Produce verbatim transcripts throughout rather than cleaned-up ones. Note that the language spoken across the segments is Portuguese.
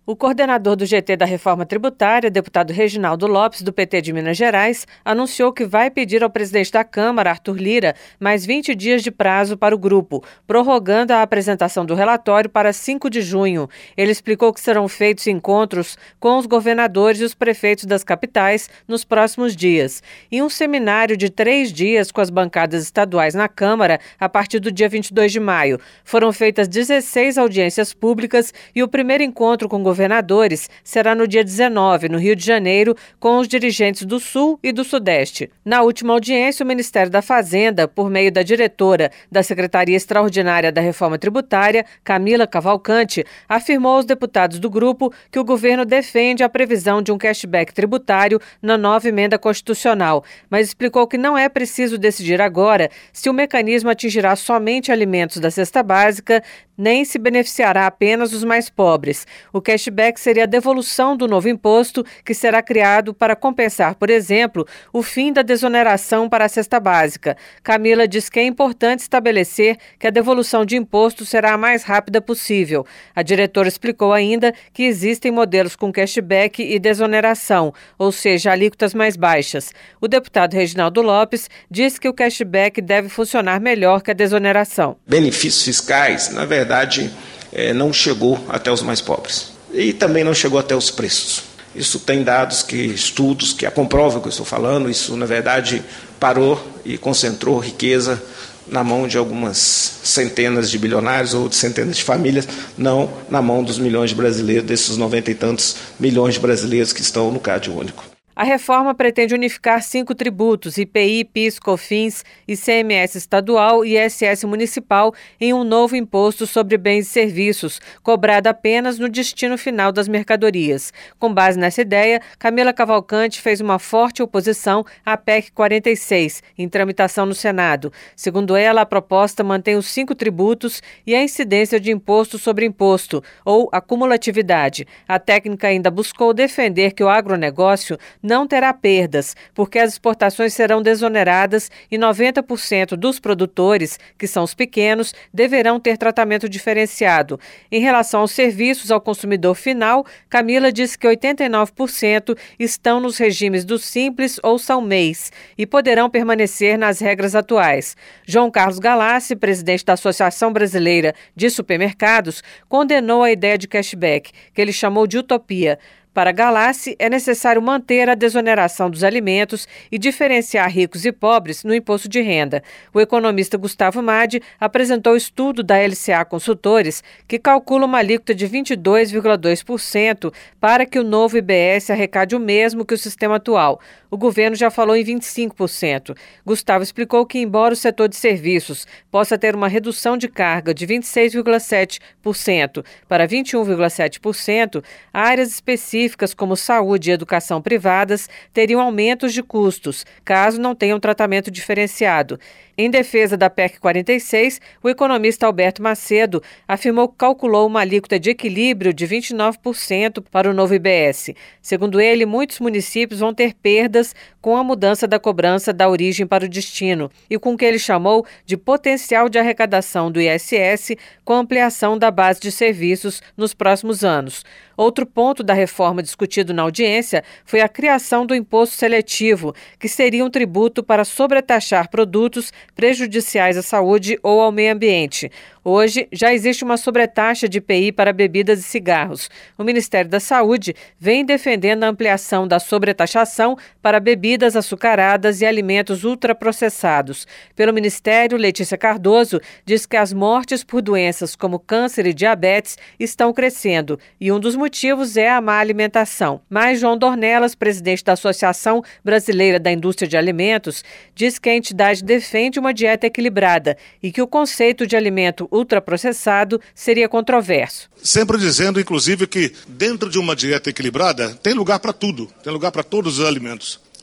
O coordenador do G T da Reforma Tributária, deputado Reginaldo Lopes, do P T de Minas Gerais, anunciou que vai pedir ao presidente da Câmara, Arthur Lira, mais vinte dias de prazo para o grupo, prorrogando a apresentação do relatório para cinco de junho. Ele explicou que serão feitos encontros com os governadores e os prefeitos das capitais nos próximos dias. Em um seminário de três dias com as bancadas estaduais na Câmara, a partir do dia vinte e dois de maio, foram feitas dezesseis audiências públicas e o primeiro encontro com governadores governadores será no dia dezenove, no Rio de Janeiro, com os dirigentes do Sul e do Sudeste. Na última audiência, o Ministério da Fazenda, por meio da diretora da Secretaria Extraordinária da Reforma Tributária, Camila Cavalcante, afirmou aos deputados do grupo que o governo defende a previsão de um cashback tributário na nova emenda constitucional, mas explicou que não é preciso decidir agora se o mecanismo atingirá somente alimentos da cesta básica, nem se beneficiará apenas os mais pobres. O cashback seria a devolução do novo imposto que será criado para compensar, por exemplo, o fim da desoneração para a cesta básica. Camila diz que é importante estabelecer que a devolução de imposto será a mais rápida possível. A diretora explicou ainda que existem modelos com cashback e desoneração, ou seja, alíquotas mais baixas. O deputado Reginaldo Lopes diz que o cashback deve funcionar melhor que a desoneração. Benefícios fiscais, na verdade, verdade, não chegou até os mais pobres e também não chegou até os preços. Isso tem dados, que estudos que comprovam o que eu estou falando. Isso, na verdade, parou e concentrou riqueza na mão de algumas centenas de bilionários ou de centenas de famílias, não na mão dos milhões de brasileiros, desses noventa e tantos milhões de brasileiros que estão no Cade Único. A reforma pretende unificar cinco tributos, I P I, PIS, COFINS, I C M S estadual e I S S municipal, em um novo imposto sobre bens e serviços, cobrado apenas no destino final das mercadorias. Com base nessa ideia, Camila Cavalcante fez uma forte oposição à P E C quarenta e seis, em tramitação no Senado. Segundo ela, a proposta mantém os cinco tributos e a incidência de imposto sobre imposto, ou acumulatividade. A técnica ainda buscou defender que o agronegócio não terá perdas, porque as exportações serão desoneradas e noventa por cento dos produtores, que são os pequenos, deverão ter tratamento diferenciado. Em relação aos serviços ao consumidor final, Camila disse que oitenta e nove por cento estão nos regimes do Simples ou são M E Is e poderão permanecer nas regras atuais. João Carlos Galassi, presidente da Associação Brasileira de Supermercados, condenou a ideia de cashback, que ele chamou de utopia. Para Galassi, é necessário manter a desoneração dos alimentos e diferenciar ricos e pobres no imposto de renda. O economista Gustavo Madi apresentou o estudo da L C A Consultores, que calcula uma alíquota de vinte e dois vírgula dois por cento para que o novo I B S arrecade o mesmo que o sistema atual. O governo já falou em vinte e cinco por cento. Gustavo explicou que, embora o setor de serviços possa ter uma redução de carga de vinte e seis vírgula sete por cento para vinte e um vírgula sete por cento, áreas específicas como saúde e educação privadas teriam aumentos de custos, caso não tenham tratamento diferenciado. Em defesa da P E C quarenta e seis, o economista Alberto Macedo afirmou que calculou uma alíquota de equilíbrio de vinte e nove por cento para o novo I B S. Segundo ele, muitos municípios vão ter perdas com a mudança da cobrança da origem para o destino e com o que ele chamou de potencial de arrecadação do I S S com a ampliação da base de serviços nos próximos anos. Outro ponto da reforma discutido na audiência foi a criação do imposto seletivo, que seria um tributo para sobretaxar produtos prejudiciais à saúde ou ao meio ambiente. Hoje, já existe uma sobretaxa de I P I para bebidas e cigarros. O Ministério da Saúde vem defendendo a ampliação da sobretaxação para bebidas açucaradas e alimentos ultraprocessados. Pelo Ministério, Letícia Cardoso diz que as mortes por doenças como câncer e diabetes estão crescendo e um dos motivos é a má alimentação. Mas João Dornelas, presidente da Associação Brasileira da Indústria de Alimentos, diz que a entidade defende uma dieta equilibrada e que o conceito de alimento ultraprocessado seria controverso. Sempre dizendo, inclusive, que dentro de uma dieta equilibrada tem lugar para tudo, tem lugar para todos os alimentos.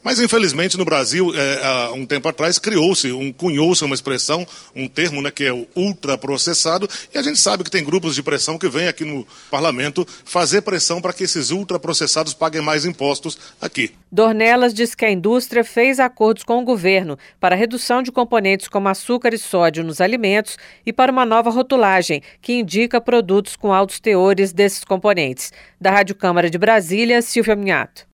Mas, infelizmente, no Brasil, é, há um tempo atrás, criou-se, um, cunhou-se uma expressão, um termo, né, que é o ultraprocessado, e a gente sabe que tem grupos de pressão que vêm aqui no parlamento fazer pressão para que esses ultraprocessados paguem mais impostos aqui. Dornelas diz que a indústria fez acordos com o governo para a redução de componentes como açúcar e sódio nos alimentos e para uma nova rotulagem, que indica produtos com altos teores desses componentes. Da Rádio Câmara de Brasília, Silvia Minhato.